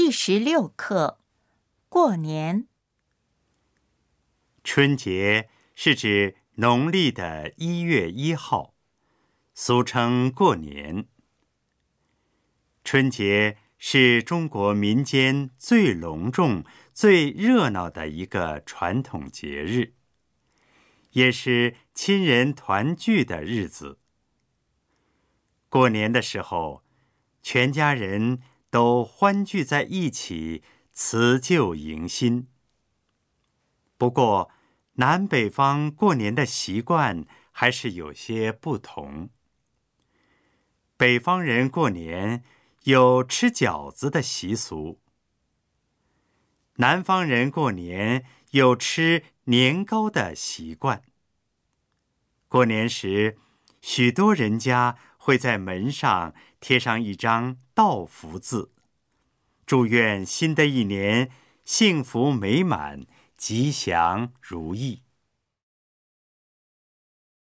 第16课，过年。 春节是指农历的1月1号，俗称过年。春节是中国民间最隆重、最热闹的一个传统节日，也是亲人团聚的日子。过年的时候，全家人都欢聚在一起，辞旧迎新。不过，南北方过年的习惯还是有些不同。北方人过年有吃饺子的习俗，南方人过年有吃年糕的习惯。过年时，许多人家会在门上贴上一张道福字，祝愿新的一年幸福美满、吉祥如意。